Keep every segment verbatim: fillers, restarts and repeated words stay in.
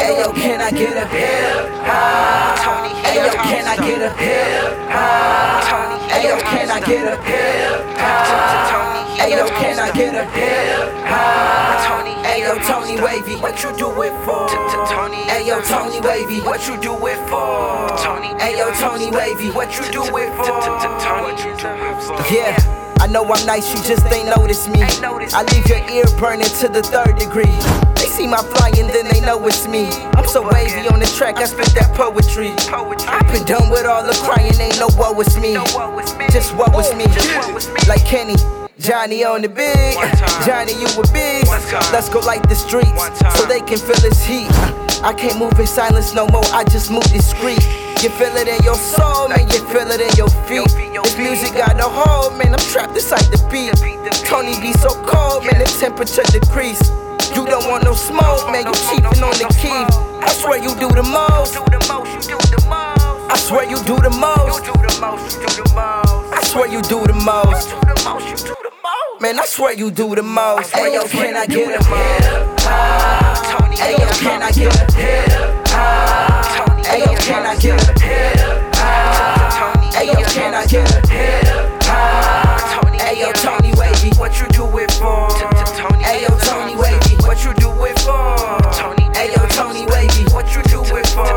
Ayo, can I get a hip hop? Tony, ayo, can I get a hip hop? Tony, ayo, can I get a hip hop? Ayo, can I get a hip hop? Tony, ayo, Tony Wavy, what you do it for? Tony, ayo, Tony Wavy, what you do it for? Tony, ayo, Tony Wavy, what you do it for? Yeah. I know I'm nice, you just ain't notice me. I leave your ear burning to the third degree. They see my flying, then they know it's me. I'm so wavy on the track, I spit that poetry. I've been done with all the crying, ain't no woe it's me. Just woe it's me. Like Kenny, Johnny on the beat. Johnny, you a beast. Let's go light the streets so they can feel this heat. I can't move in silence no more, I just move discreet. You feel it in your soul, man, you feel it in your feet. This music got a hold, man, I'm trapped inside the beat. Tony be so cold, man, the temperature decrease. You don't want no smoke, man, you cheating on the key. I swear you do the most. I swear you do the most. I swear you do the most. Man, I swear you do the most. Ayo, can I get a hip hop? Ayo, can I get a hip hop? Ayo, can I get a hip hop? Ayo, can I get a hip hop? Ayo, Tony Wavy, what you do it for? Ayo, Tony Wavy, what you do it for? Ayo, Tony Wavy, what you do it for?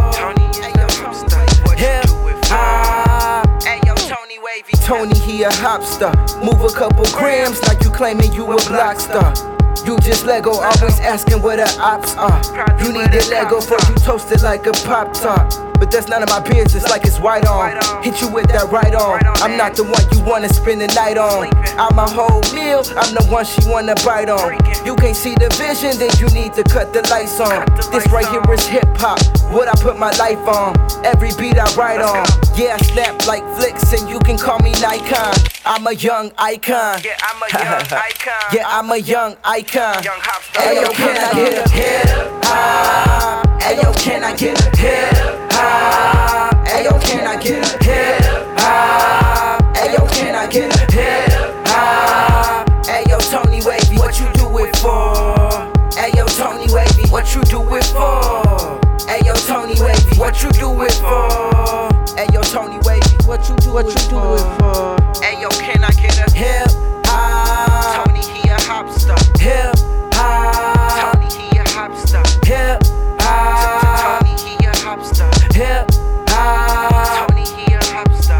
Hip hop. Ayo, Tony Wavy. Tony, he a hopstar. Move a couple grams like you claiming you a block star. You just Lego, always asking where the ops are. You need a Lego for you toasted like a Pop-Tart. But that's none of my business, like it's white on. Hit you with that right on. I'm not the one you wanna spend the night on. I'm a whole meal, I'm the one she wanna bite on. You can't see the vision, then you need to cut the lights on. This right here is hip hop, what I put my life on. Every beat I write on. Yeah, I snap like flicks and you can call me Nikon. I'm a young icon. Yeah, I'm a young icon. Yeah, I'm a young icon. Young hop star. Ayo, can I get a hip hop? Ayo, can I get a hip hop? Ayo, can I get a hip hop? Ayo, can I get a hip hop? Ayo, Tony Wavy, what you do it for? Ayo, Tony Wavy, what you do it for? Ayo, Tony Wavy, what you do it for? Ayo, Tony Wavy, what you do what you do it for? Ayo, can I get a hip hop? Tony, he a hop star. Hip hop. Tony, he a hop star. Hip hop. Tony, he a hop star. Hip hop. Tony, he a hop star.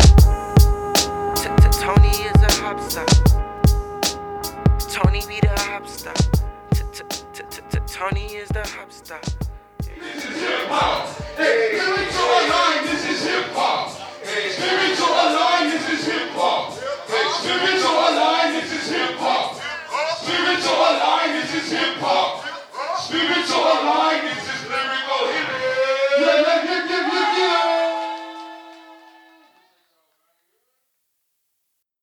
Tony is a hop star. Tony be the hop star. Tony is the hop star. This is hip hop. Hey.